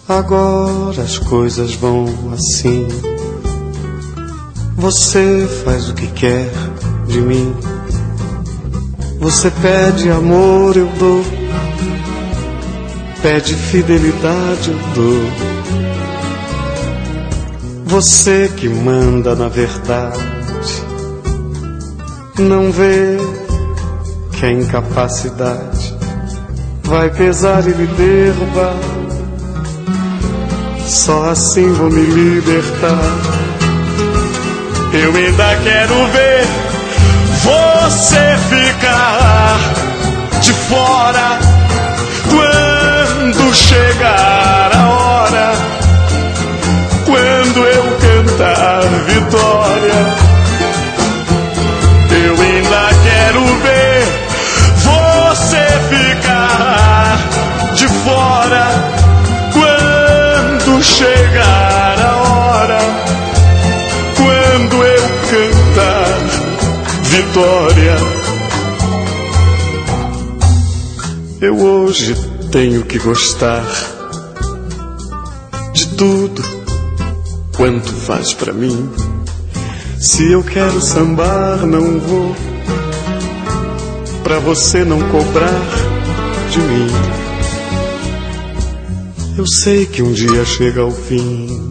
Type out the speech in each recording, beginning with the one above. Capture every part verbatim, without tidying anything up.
Agora as coisas vão assim. Você faz o que quer de mim. Você pede amor, eu dou. Pede fidelidade, eu dou. Você que manda na verdade. Não vê que a incapacidade vai pesar e lhe derrubar. Só assim vou me libertar. Eu ainda quero ver você ficar de fora quando chegar a hora, quando eu cantar vitória. Eu ainda quero ver você ficar de fora quando chegar a hora, quando eu cantar vitória. Eu hoje tenho que gostar de tudo quanto faz pra mim. Se eu quero sambar, não vou, pra você não cobrar de mim. Eu sei que um dia chega ao fim.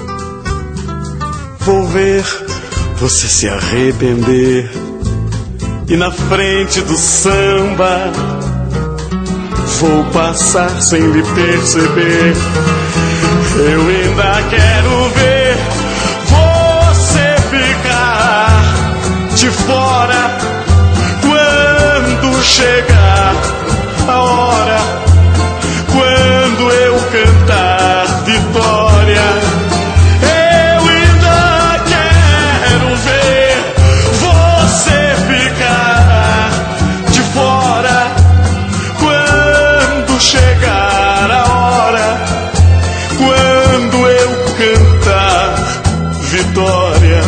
Vou ver você se arrepender. E na frente do samba vou passar sem lhe perceber. Eu ainda quero ver você ficar de fora quando chegar a hora, quando eu cantar vitória. Eu ainda quero ver você ficar de fora quando chegar a hora, quando eu cantar vitória.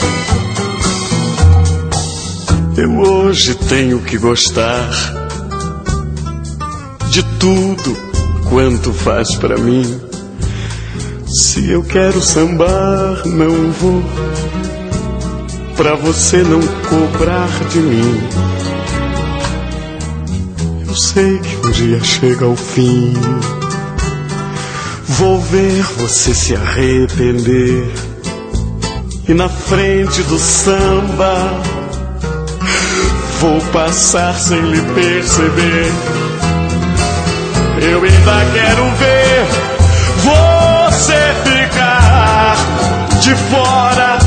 Eu hoje tenho que gostar de tudo quanto faz pra mim. Se eu quero sambar, não vou, pra você não cobrar de mim. Eu sei que um dia chega ao fim. Vou ver você se arrepender. E na frente do samba vou passar sem lhe perceber. Eu ainda quero ver você ficar de fora